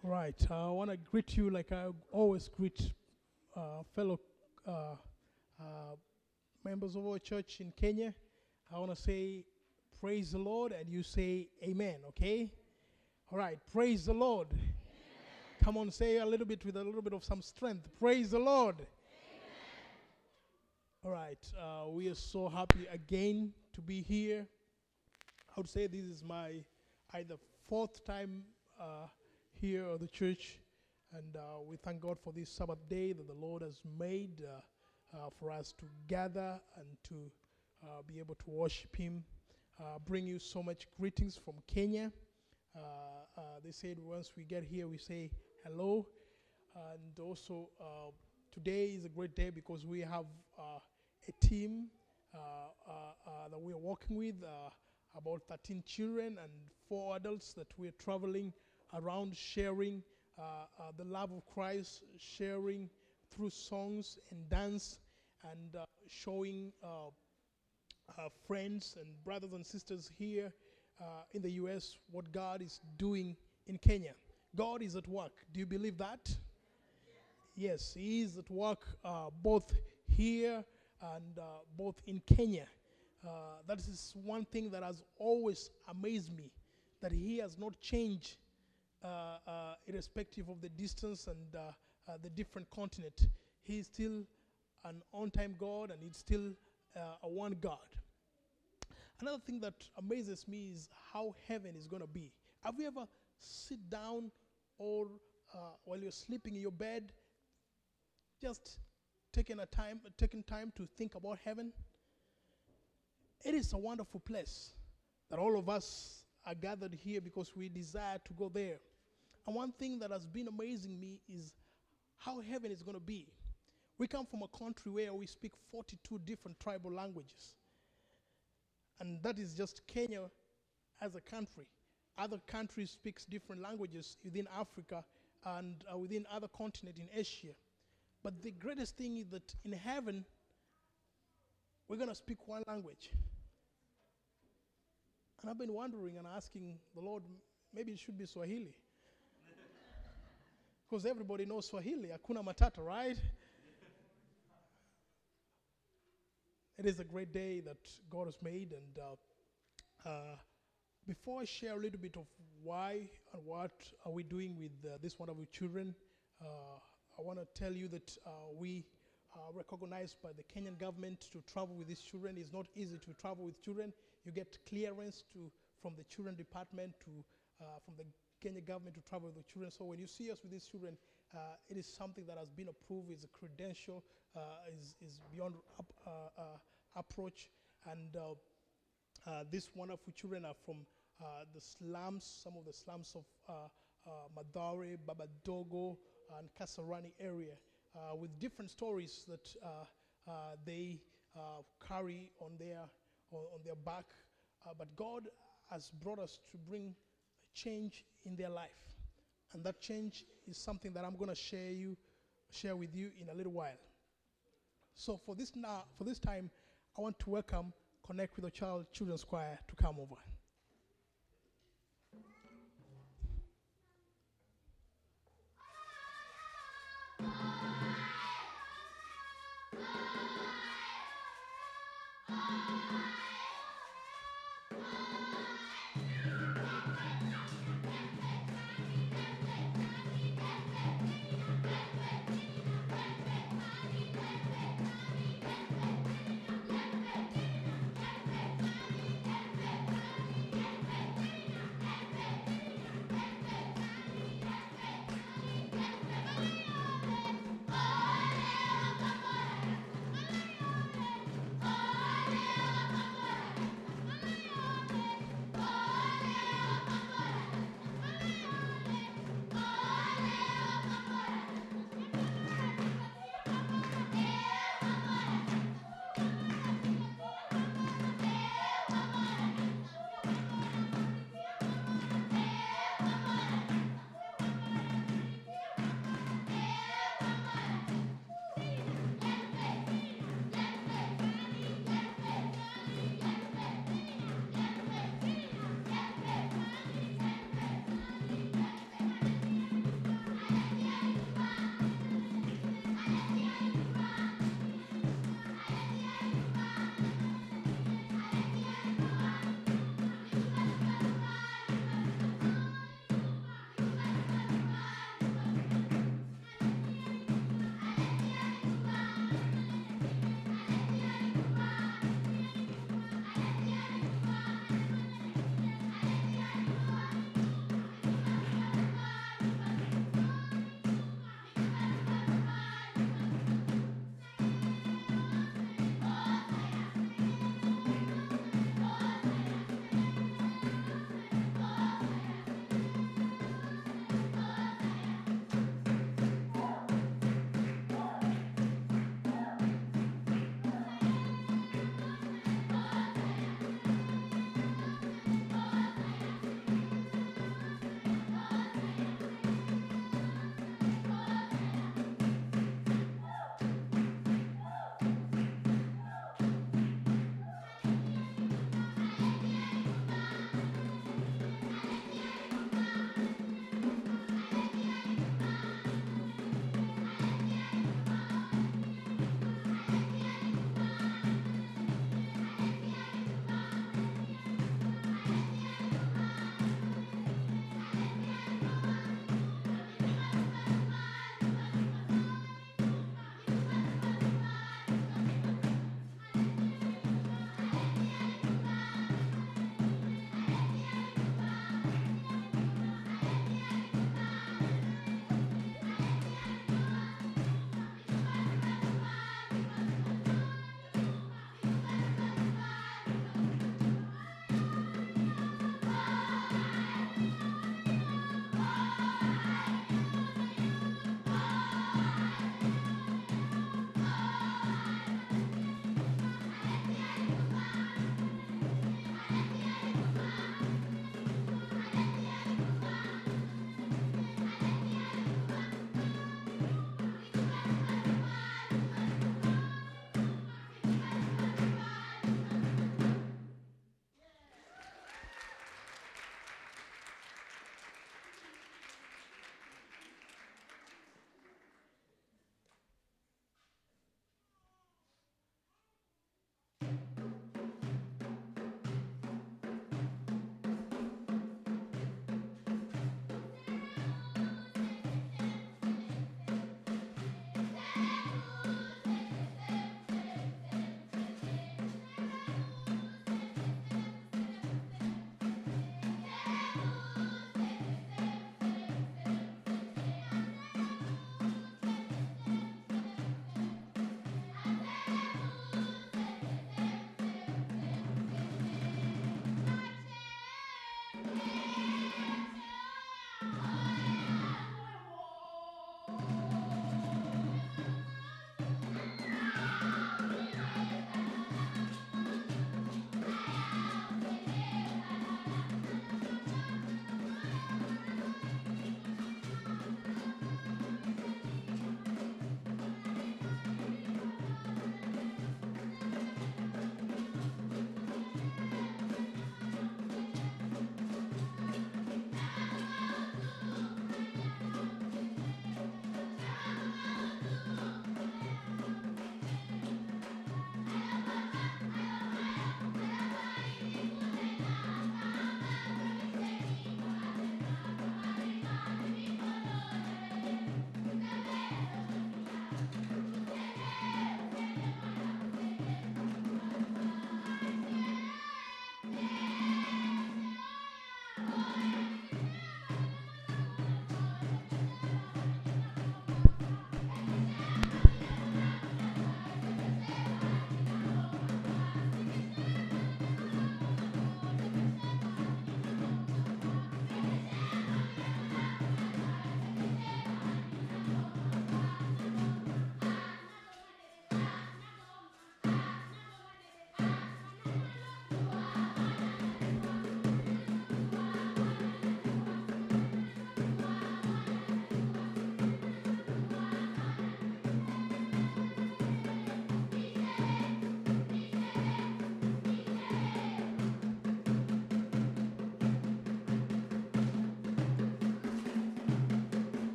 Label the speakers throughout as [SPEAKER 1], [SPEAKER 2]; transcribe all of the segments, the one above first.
[SPEAKER 1] Right. I want to greet you like I always greet fellow uh, uh, members of our church in Kenya. I want to say, praise the Lord, and you say, amen, okay? All right. Praise the Lord. Amen. Come on, say a little bit with a little bit of some strength. Praise the Lord. Amen. All right. We are so happy again to be here. I would say this is my either fourth time here at the church, and we thank God for this Sabbath day that the Lord has made for us to gather and to be able to worship Him. Bring you so much greetings from Kenya. They said once we get here, we say hello, and also today is a great day because we have a team that we are working with. About 13 children and 4 adults that we're traveling around sharing the love of Christ, sharing through songs and dance, and showing friends and brothers and sisters here in the U.S. what God is doing in Kenya. God is at work. Do you believe that? Yes, He is at work both here and both in Kenya. That is one thing that has always amazed me, that He has not changed irrespective of the distance and the different continent. He is still an on-time God, and He's still a one God. Another thing that amazes me is how heaven is going to be. Have you ever sit down or while you're sleeping in your bed, just taking time to think about heaven? It is a wonderful place that all of us are gathered here because we desire to go there. And one thing that has been amazing me is how heaven is going to be. We come from a country where we speak 42 different tribal languages. And that is just Kenya as a country. Other countries speak different languages within Africa and within other continents in Asia. But the greatest thing is that in heaven, we're going to speak one language. And I've been wondering and asking the Lord, maybe it should be Swahili. Because everybody knows Swahili, Hakuna Matata, right? It is a great day that God has made. And before I share a little bit of why and what are we doing with this wonderful children, I want to tell you that we are recognized by the Kenyan government to travel with these children. It's not easy to travel with children. You get clearance from the children department from the Kenya government to travel with the children. So when you see us with these children, it is something that has been approved. It's a credential, is beyond approach. And these wonderful children are from the slums, some of the slums of Mathare, Babadogo, and Kasarani area, with different stories that they carry on their back. But God has brought us to bring change in their life. And that change is something that I'm going to share with you in a little while. So for this time, I want to welcome Connect with the Children's Choir to come over.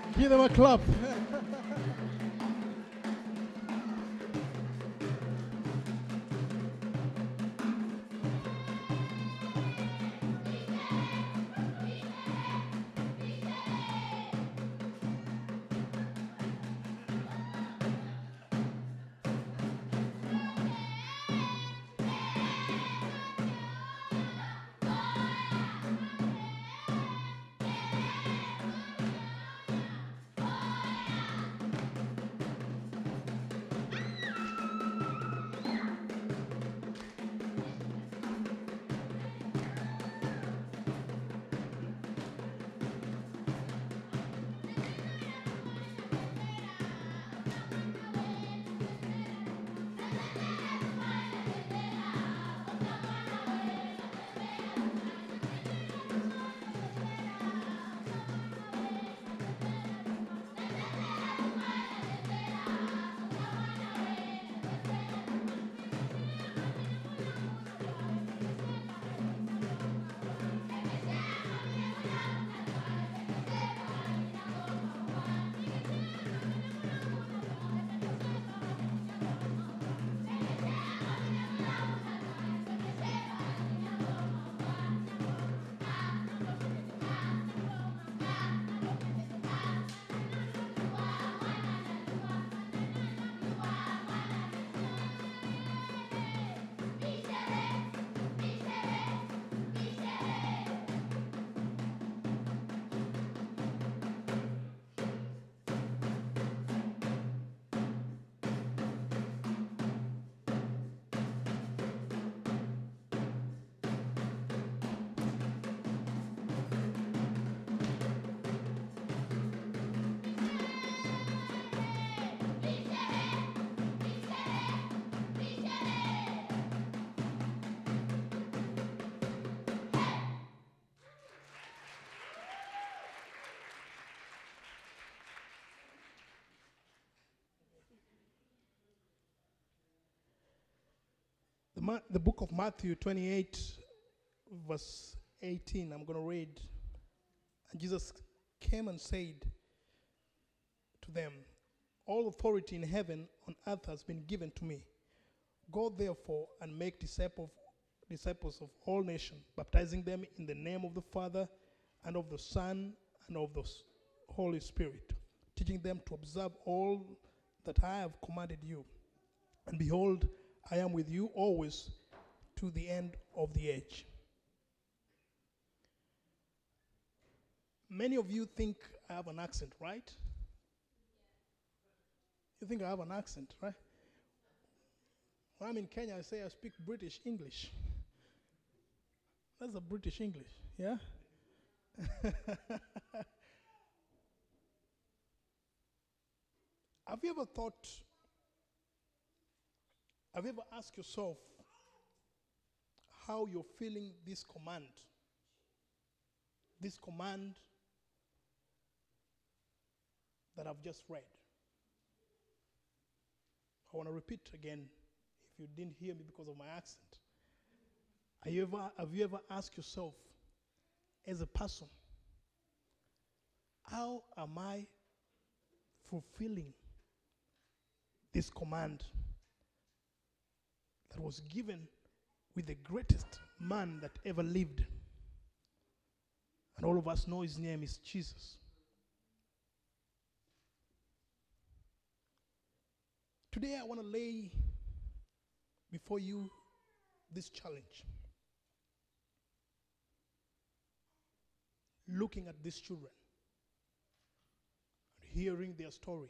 [SPEAKER 1] Give them a clap. The book of Matthew 28, verse 18, I'm going to read. And Jesus came and said to them, all authority in heaven and on earth has been given to me. Go therefore and make disciples of all nations, baptizing them in the name of the Father and of the Son and of the Holy Spirit, teaching them to observe all that I have commanded you. And behold, I am with you always to the end of the age. Many of you think I have an accent, right? You think I have an accent, right? When I'm in Kenya, I say I speak British English. That's a British English, yeah? Have you ever asked yourself how you're feeling this command that I've just read? I want to repeat again if you didn't hear me because of my accent. Have you ever asked yourself, as a person, how am I fulfilling this command that was given with the greatest man that ever lived? And all of us know his name is Jesus. Today I want to lay before you this challenge. Looking at these children and hearing their story.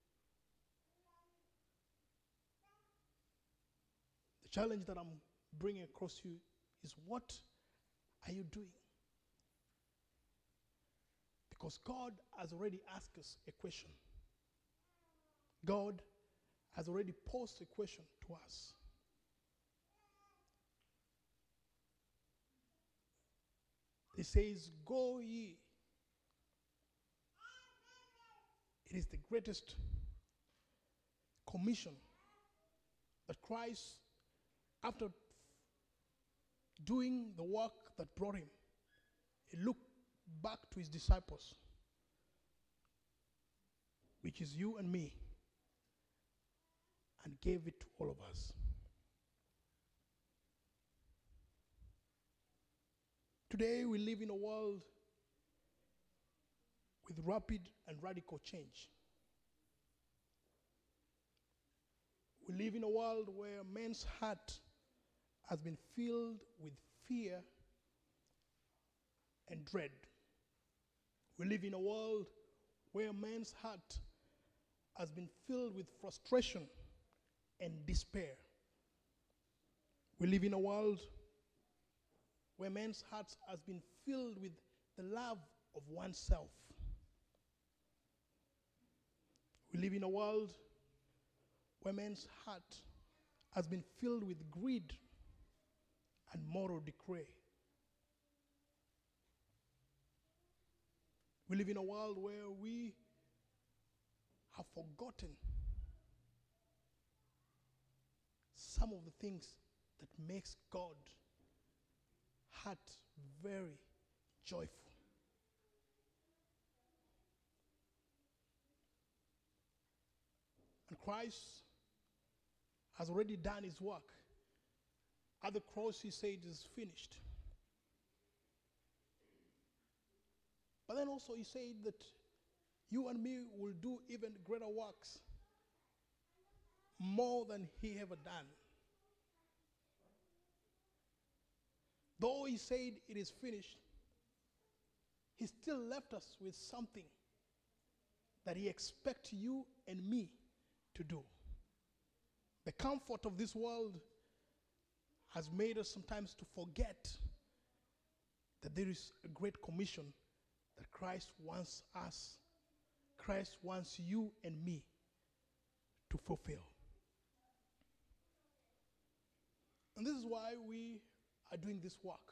[SPEAKER 1] The challenge that I'm bringing across you is, what are you doing? Because God has already asked us a question. God has already posed a question to us. He says, go ye. It is the greatest commission that Christ, after doing the work that brought him, he looked back to his disciples which is you and me, and gave it to all of us. Today we live in a world with rapid and radical change. We live in a world where man's heart has been filled with fear and dread. We live in a world where man's heart has been filled with frustration and despair. We live in a world where man's heart has been filled with the love of oneself. We live in a world where man's heart has been filled with greed and moral decay. We live in a world where we have forgotten some of the things that makes God heart very joyful. And Christ has already done his work. At the cross, he said it is finished. But then also he said that you and me will do even greater works, more than he ever done. Though he said it is finished, he still left us with something that he expects you and me to do. The comfort of this world has made us sometimes to forget that there is a great commission that Christ wants us, Christ wants you and me to fulfill. And this is why we are doing this work.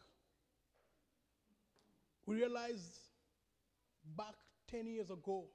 [SPEAKER 1] We realized back 10 years ago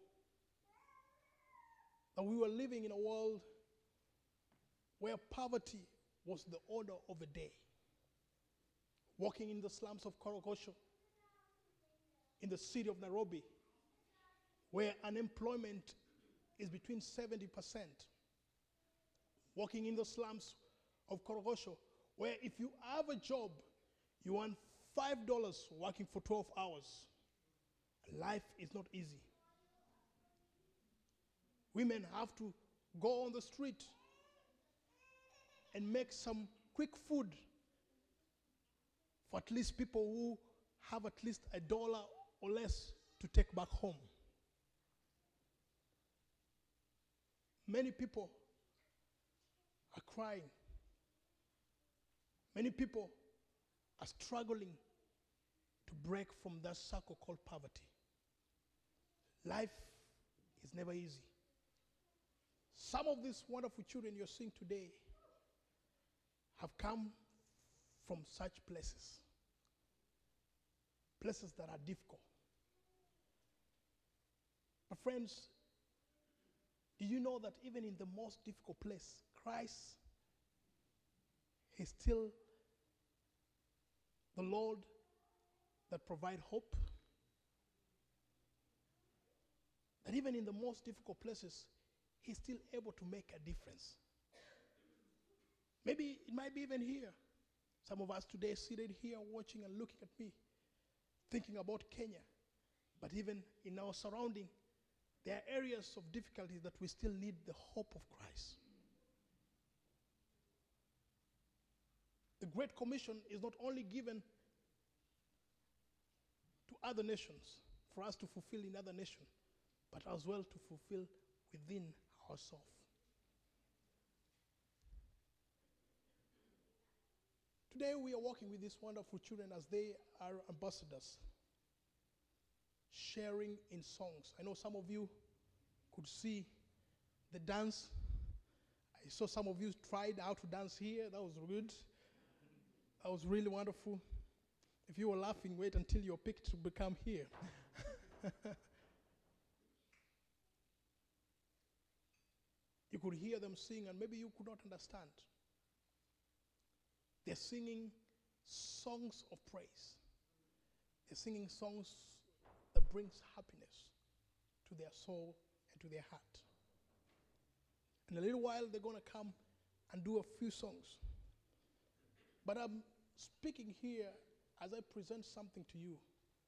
[SPEAKER 1] that we were living in a world where poverty was the order of the day. Walking in the slums of Korogosho, in the city of Nairobi, where unemployment is between 70%. Walking in the slums of Korogosho, where if you have a job, you earn $5 working for 12 hours. Life is not easy. Women have to go on the street and make some quick food for at least people who have at least $1 or less to take back home. Many people are crying. Many people are struggling to break from that circle called poverty. Life is never easy. Some of these wonderful children you're seeing today have come from such places, places that are difficult. But friends, do you know that even in the most difficult place, Christ is still the Lord that provides hope? That even in the most difficult places, he's still able to make a difference. Maybe it might be even here. Some of us today seated here watching and looking at me, thinking about Kenya. But even in our surrounding, there are areas of difficulty that we still need the hope of Christ. The Great Commission is not only given to other nations, for us to fulfill in other nations, but as well to fulfill within ourselves. Today we are working with these wonderful children as they are ambassadors, sharing in songs. I know some of you could see the dance. I saw some of you tried how to dance here. That was good. That was really wonderful. If you were laughing, wait until you're picked to become here. You could hear them sing, and maybe you could not understand. They're singing songs of praise. They're singing songs that brings happiness to their soul into their heart. In a little while, they're going to come and do a few songs. But I'm speaking here as I present something to you.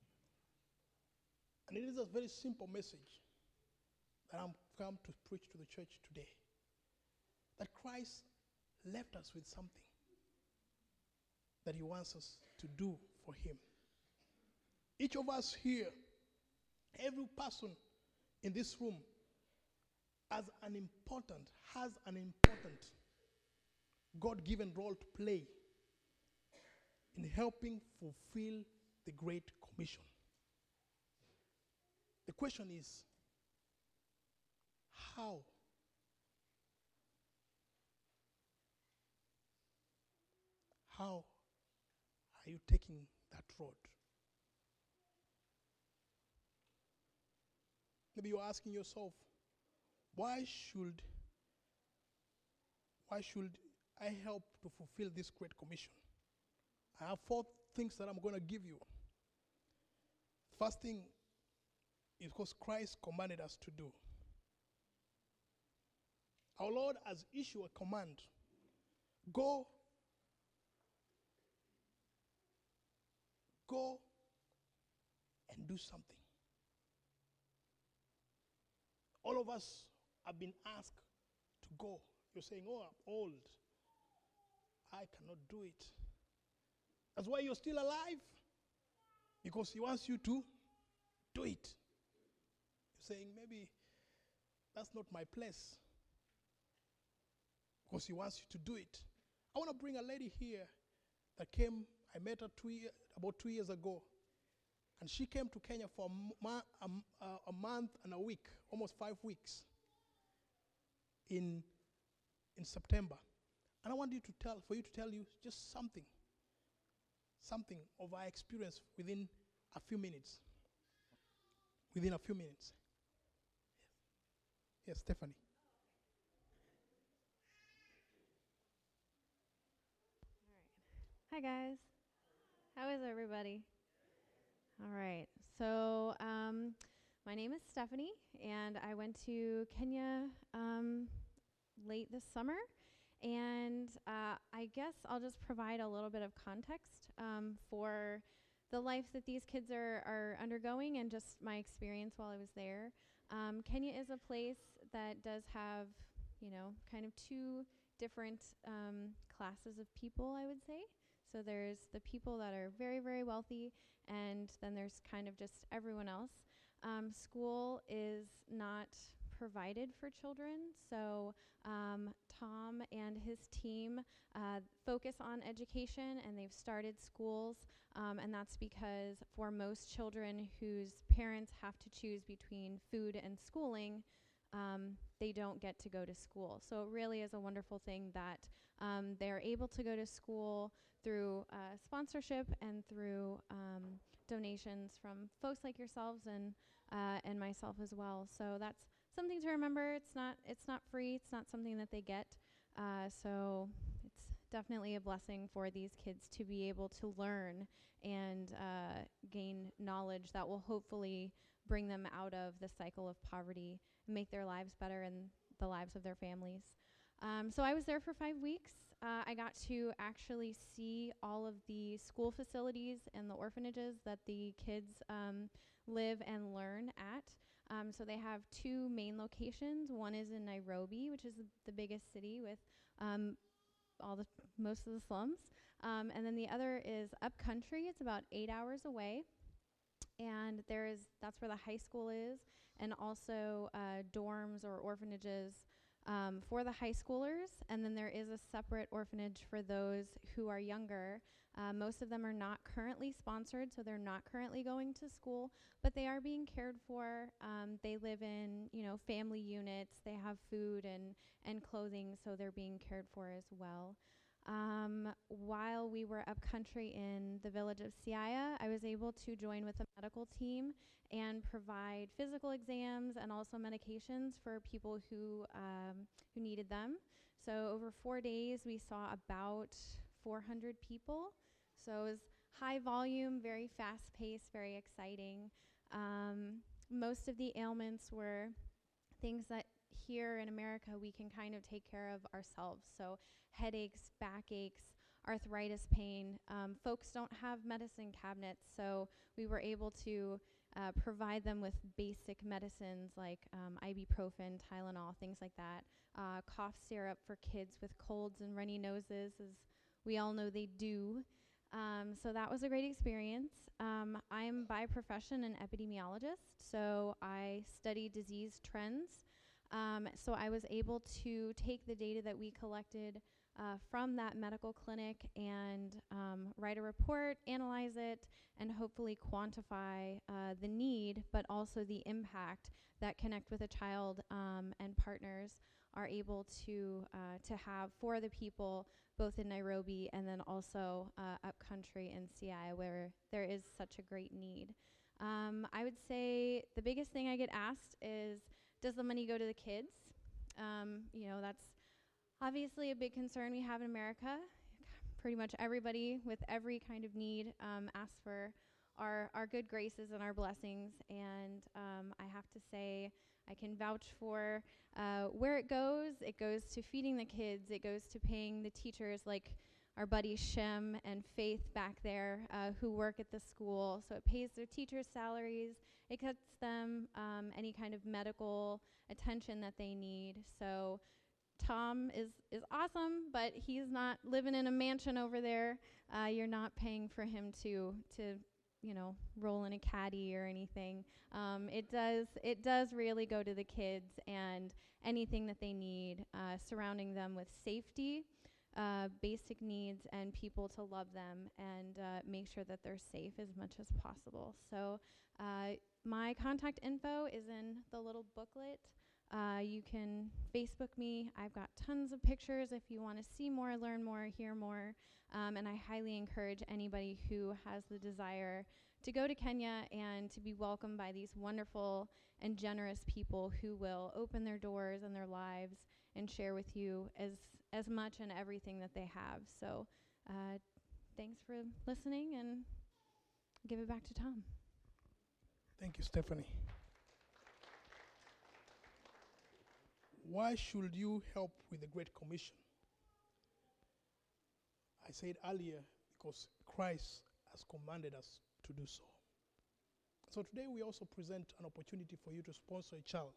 [SPEAKER 1] And it is a very simple message that I'm come to preach to the church today. That Christ left us with something that he wants us to do for him. Each of us here, every person in this room has an important God-given role to play in helping fulfill the Great Commission. The question is, how? How are you taking that road? Maybe you're asking yourself, why should I help to fulfill this Great Commission? I have 4 things that I'm going to give you. First thing is because Christ commanded us to do. Our Lord has issued a command. Go and do something. All of us have been asked to go. You're saying, oh, I'm old. I cannot do it. That's why you're still alive. Because he wants you to do it. You're saying, maybe that's not my place. Because he wants you to do it. I want to bring a lady here that came. I met her about 2 years ago. And she came to Kenya for a month and a week, almost 5 weeks in September. And I want for you to tell you just something of our experience within a few minutes. Within a few minutes. Yes, Stephanie.
[SPEAKER 2] Hi guys, how is everybody? All right, so my name is Stephanie, and I went to Kenya late this summer, and I guess I'll just provide a little bit of context for the life that these kids are undergoing and just my experience while I was there. Kenya is a place that does have, kind of 2 different classes of people, I would say. So there's the people that are very, very wealthy, and then there's kind of just everyone else. School is not provided for children, so Tom and his team focus on education, and they've started schools, and that's because for most children whose parents have to choose between food and schooling, they don't get to go to school. So it really is a wonderful thing that they're able to go to school through sponsorship and through donations from folks like yourselves and myself as well. So that's something to remember. It's not free. It's not something that they get. So it's definitely a blessing for these kids to be able to learn and gain knowledge that will hopefully bring them out of the cycle of poverty and make their lives better and the lives of their families. So I was there for 5 weeks. I got to actually see all of the school facilities and the orphanages that the kids live and learn at. So they have 2 main locations. One is in Nairobi, which is the biggest city with most of the slums. And then the other is up country. It's about 8 hours away. And that's where the high school is, and also dorms or orphanages for the high schoolers, and then there is a separate orphanage for those who are younger. Most of them are not currently sponsored, so they're not currently going to school, but they are being cared for. They live in, family units. They have food and clothing, so they're being cared for as well. While we were up country in the village of Siaya, I was able to join with the medical team and provide physical exams and also medications for people who needed them. So over 4 days, we saw about 400 people. So it was high volume, very fast paced, very exciting. Most of the ailments were things that here in America we can kind of take care of ourselves. So headaches, backaches, arthritis pain. Folks don't have medicine cabinets, so we were able to provide them with basic medicines like ibuprofen, Tylenol, things like that. Cough syrup for kids with colds and runny noses, as we all know they do. So that was a great experience. I'm by profession an epidemiologist, so I study disease trends. So I was able to take the data that we collected from that medical clinic and write a report, analyze it, and hopefully quantify the need, but also the impact that Connect with a Child and partners are able to have for the people both in Nairobi and then also upcountry in CI, where there is such a great need. I would say the biggest thing I get asked is, does the money go to the kids? You know, that's obviously a big concern we have in America. Pretty much everybody with every kind of need asks for our good graces and our blessings. And I have to say, I can vouch for where it goes. It goes to feeding the kids. It goes to paying the teachers like our buddies Shem and Faith back there who work at the school. So it pays their teachers' salaries. It cuts them any kind of medical attention that they need. So Tom is awesome, but he's not living in a mansion over there. You're not paying for him to you know, roll in a caddy or anything. It does really go to the kids and anything that they need, surrounding them with safety, basic needs, and people to love them and make sure that they're safe as much as possible. So my contact info is in the little booklet. You can Facebook me. I've got tons of pictures if you want to see more, learn more, hear more. And I highly encourage anybody who has the desire to go to Kenya and to be welcomed by these wonderful and generous people who will open their doors and their lives and share with you as much and everything that they have. So thanks for listening, and give it back to Tom.
[SPEAKER 1] Thank you, Stephanie. Why should you help with the Great Commission? I said earlier, because Christ has commanded us to do so. So today we also present an opportunity for you to sponsor a child.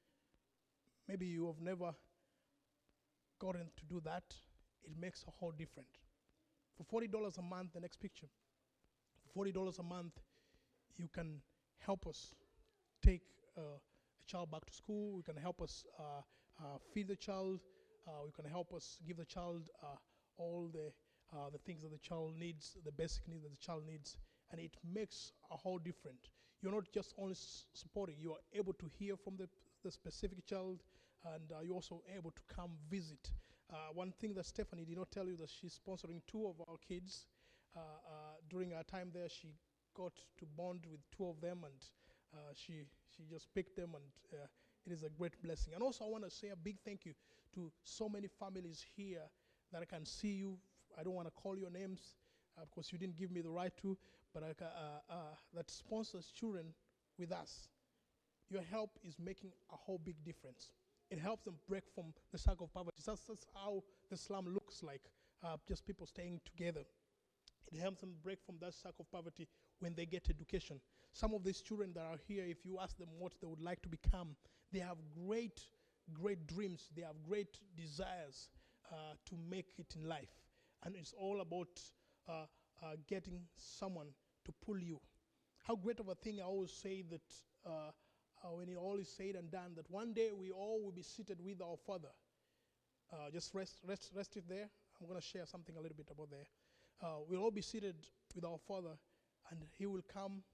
[SPEAKER 1] Maybe you have never gotten to do that. It makes a whole difference. For $40 a month, the next picture, for $40 a month, you can help us take a child back to school. You can help us feed the child. You can help us give the child all the things that the child needs, the basic needs that the child needs, and it makes a whole difference. You're not just only supporting, you are able to hear from the specific child, and you're also able to come visit. One thing that Stephanie did not tell you, that she's sponsoring 2 of our kids. During our time there, she got to bond with 2 of them, and she just picked them, and it is a great blessing. And also I want to say a big thank you to so many families here that I can see you. I don't want to call your names because you didn't give me the right to, but that sponsors children with us. Your help is making a whole big difference. It helps them break from the cycle of poverty. That's how the slum looks like, just people staying together. It helps them break from that cycle of poverty when they get education. Some of these children that are here, if you ask them what they would like to become, they have great dreams. They have great desires to make it in life. And it's all about getting someone to pull you. How great of a thing. I always say that when it all is said and done, that one day we all will be seated with our Father. Just rest it there. I'm going to share something a little bit about there. We'll all be seated with our Father, and He will come,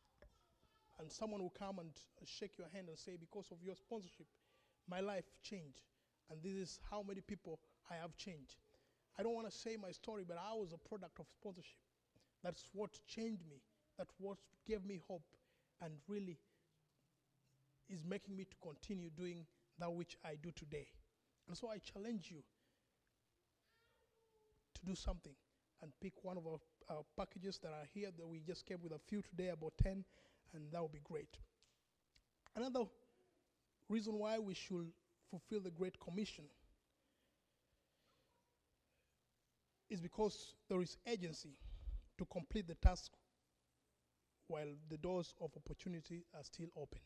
[SPEAKER 1] and someone will come and shake your hand and say, because of your sponsorship, my life changed. And this is how many people I have changed. I don't want to say my story, but I was a product of sponsorship. That's what changed me. That's what gave me hope, and really is making me to continue doing that which I do today. And so I challenge you to do something and pick one of our packages that are here that we just came with a few today, about 10, and that would be great. Another reason why we should fulfill the Great Commission is because there is urgency to complete the task while the doors of opportunity are still open.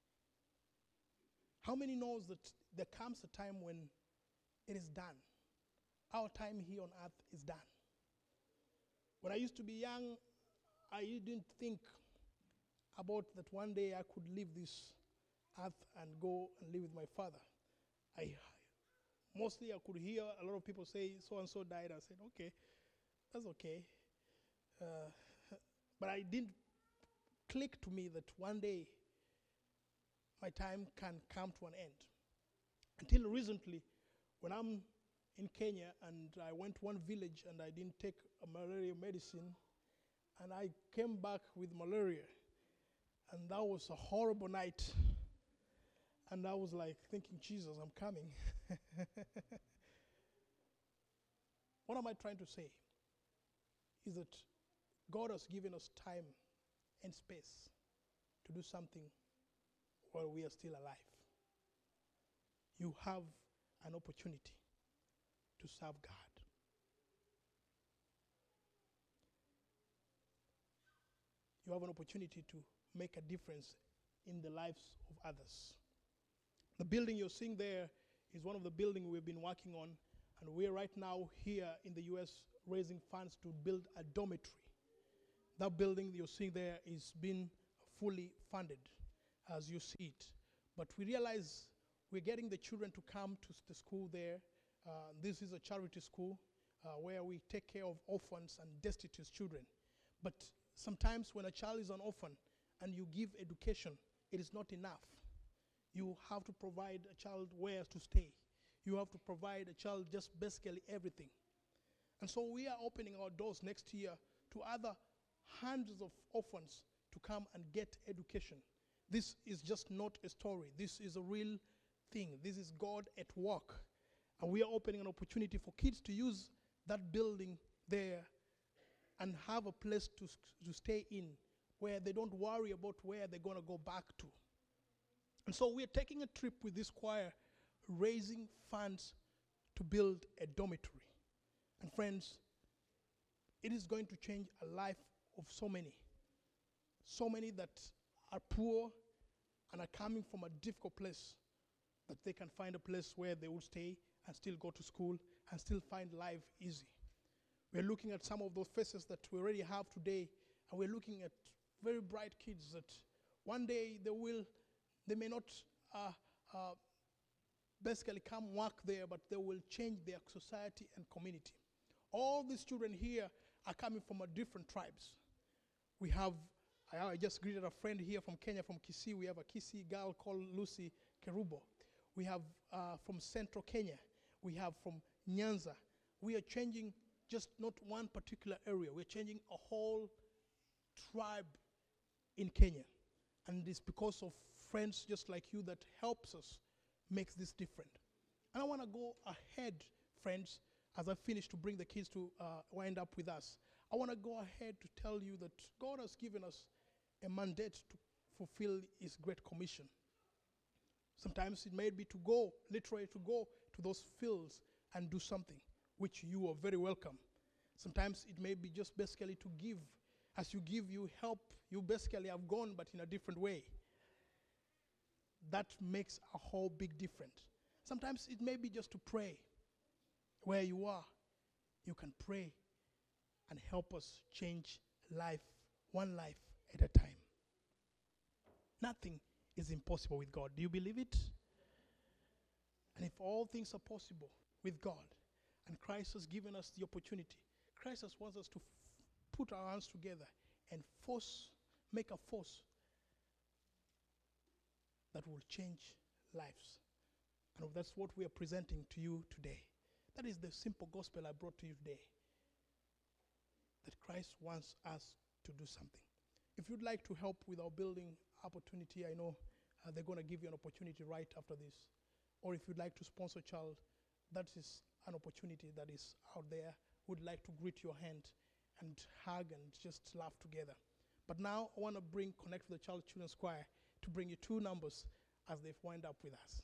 [SPEAKER 1] How many knows that there comes a time when it is done? Our time here on earth is done. When I used to be young, I didn't think about that one day I could leave this earth and go and live with my father. Mostly I could hear a lot of people say, so-and-so died. I said, okay, that's okay. But I didn't click to me that one day my time can come to an end. Until recently, when I'm in Kenya and I went to one village and I didn't take a malaria medicine, and I came back with malaria, and that was a horrible night. And I was like thinking, Jesus, I'm coming. What am I trying to say? Is that God has given us time and space to do something while we are still alive. You have an opportunity to serve God. You have an opportunity to make a difference in the lives of others. The building you're seeing there is one of the buildings we've been working on, and we're right now here in the US raising funds to build a dormitory. That building you're seeing there is being fully funded as you see it. But we realize we're getting the children to come to the school there. This is a charity school where we take care of orphans and destitute children. But sometimes when a child is an orphan and you give education, it is not enough. You have to provide a child where to stay. You have to provide a child just basically everything. And so we are opening our doors next year to other hundreds of orphans to come and get education. This is just not a story. This is a real thing. This is God at work. And we are opening an opportunity for kids to use that building there and have a place to stay in where they don't worry about where they're going to go back to. And so we're taking a trip with this choir, raising funds to build a dormitory. And friends, it is going to change a life of so many that are poor and are coming from a difficult place, that they can find a place where they will stay and still go to school and still find life easy. We're looking at some of those faces that we already have today, and we're looking at very bright kids that one day they may not basically come work there, but they will change their society and community. All these children here are coming from different tribes. We have, I just greeted a friend here from Kenya, from Kisii. We have a Kisii girl called Lucy Kerubo. We have from Central Kenya. We have from Nyanza. We are changing just not one particular area. We're changing a whole tribe in Kenya. And it's because of friends just like you that helps us make this different. And I want to go ahead, friends, as I finish to bring the kids to wind up with us. I want to go ahead to tell you that God has given us a mandate to fulfill His Great Commission. Sometimes it may be to go, literally to go to those fields and do something, which you are very welcome. Sometimes it may be just basically to give. As you give, you help. You basically have gone, but in a different way. That makes a whole big difference. Sometimes it may be just to pray. Where you are, you can pray and help us change life, one life at a time. Nothing is impossible with God. Do you believe it? And if all things are possible with God, and Christ has given us the opportunity, Christ has wants us to put our hands together and make a force that will change lives. And that's what we are presenting to you today. That is the simple gospel I brought to you today. That Christ wants us to do something. If you'd like to help with our building opportunity, I know they're going to give you an opportunity right after this. Or if you'd like to sponsor a child, that is an opportunity that is out there. Would like to greet your hand and hug and just laugh together. But now I want to Connect with the Child Children's Choir to bring you two numbers as they wind up with us.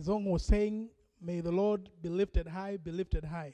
[SPEAKER 1] The song was saying, may the Lord be lifted high, be lifted high.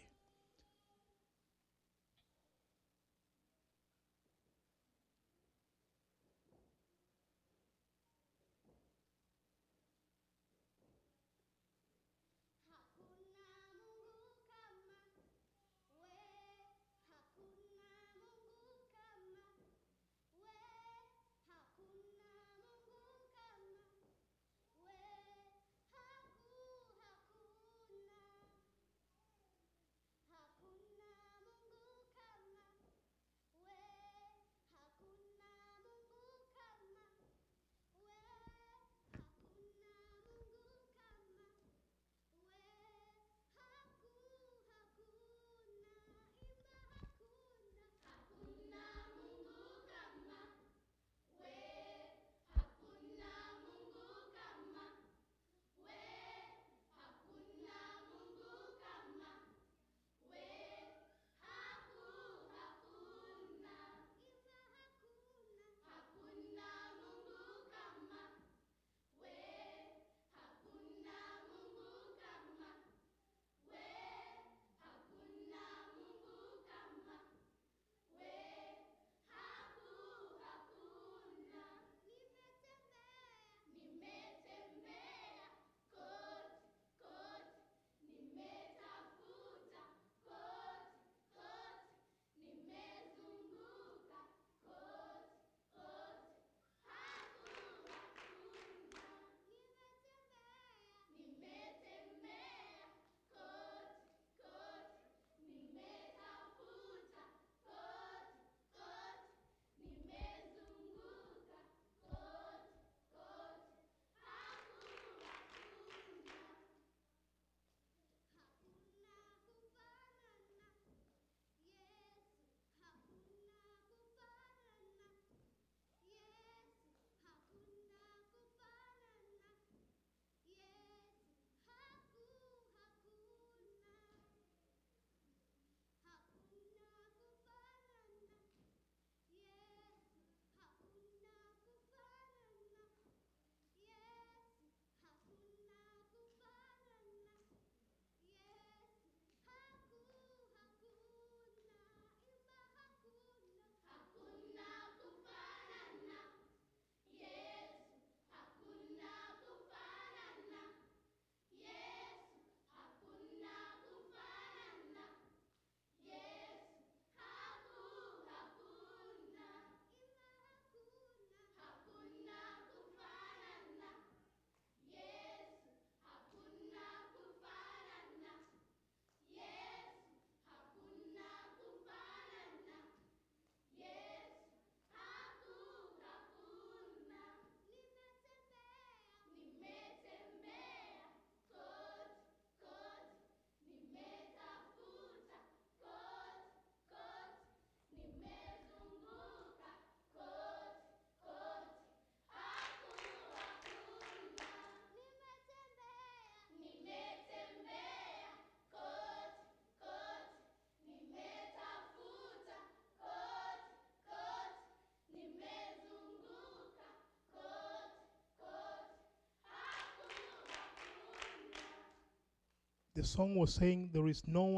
[SPEAKER 1] The song was saying, there is no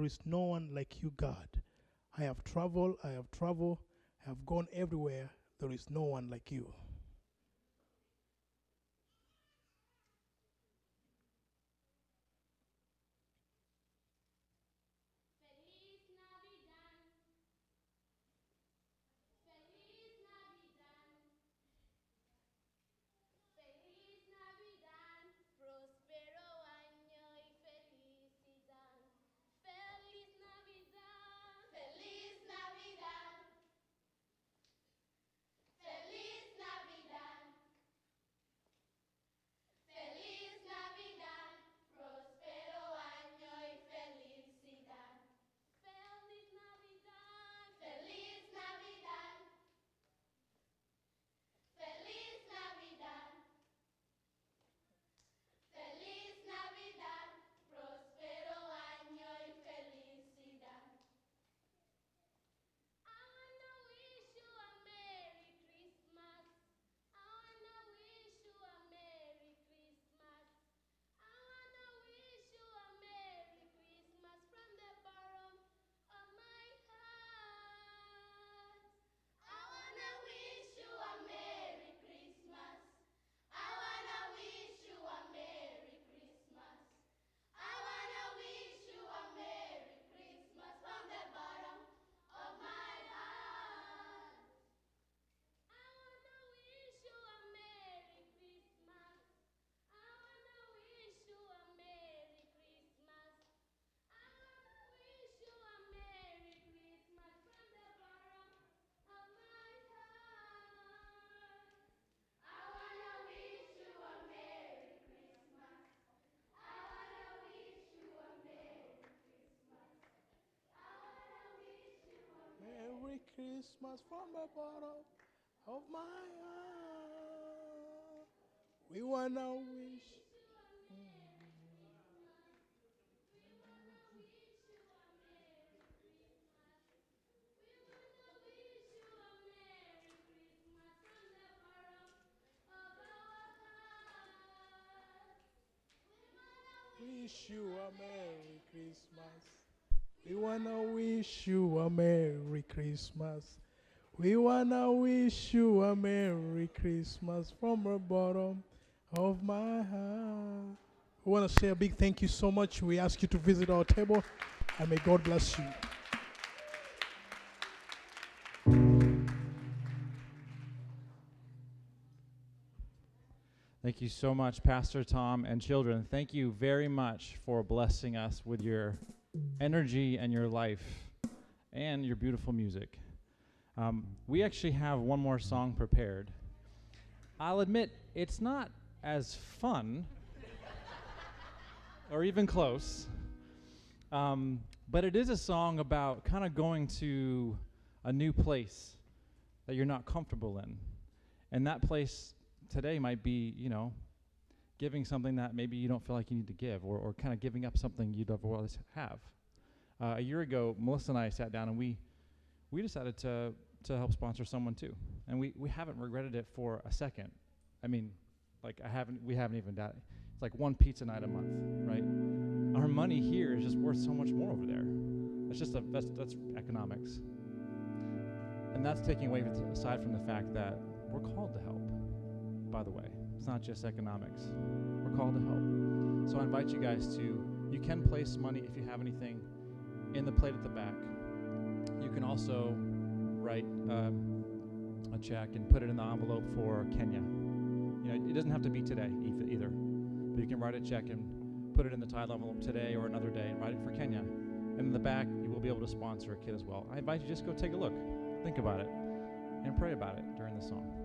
[SPEAKER 1] one like you, God. I have traveled, I have gone everywhere. There is no one like you. Christmas from the bottom of my heart. We wanna wish. Wish you a Merry Christmas. We wanna wish you a Merry Christmas. We wanna wish you a Merry Christmas from the bottom of my heart. We wanna say a big thank you so much. We ask you to visit our table, and may God bless you.
[SPEAKER 3] Thank you so much, Pastor Tom and children. Thank you very much for blessing us with your energy and your life and your beautiful music. We actually have one more song prepared. I'll admit, it's not as fun or even close, but it is a song about kind of going to a new place that you're not comfortable in. And that place today might be, giving something that maybe you don't feel like you need to give, or kind of giving up something you'd otherwise have. A year ago, Melissa and I sat down and we decided to help sponsor someone too. And we haven't regretted it for a second. I mean, we haven't even done it. It's like one pizza night a month, right? Our money here is just worth so much more over there. That's economics. And that's taking away aside from the fact that we're called to help, by the way. It's not just economics. We're called to help. So I invite you guys you can place money if you have anything in the plate at the back. You can also write a check and put it in the envelope for Kenya. It doesn't have to be today either, but you can write a check and put it in the tithe envelope today or another day and write it for Kenya. And in the back, you will be able to sponsor a kid as well. I invite you to just go take a look, think about it, and pray about it during the song.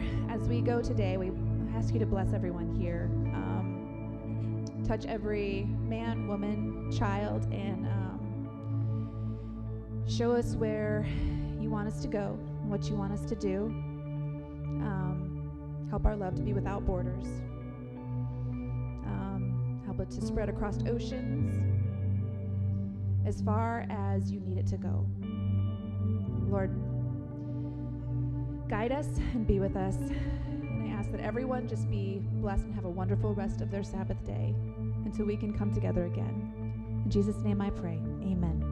[SPEAKER 4] as we go today, we ask you to bless everyone here. Touch every man, woman, child, and show us where you want us to go, what you want us to do. Help our love to be without borders. Help it to spread across oceans as far as you need it to go. Lord, guide us and be with us. And I ask that everyone just be blessed and have a wonderful rest of their Sabbath day until we can come together again. In Jesus' name I pray. Amen.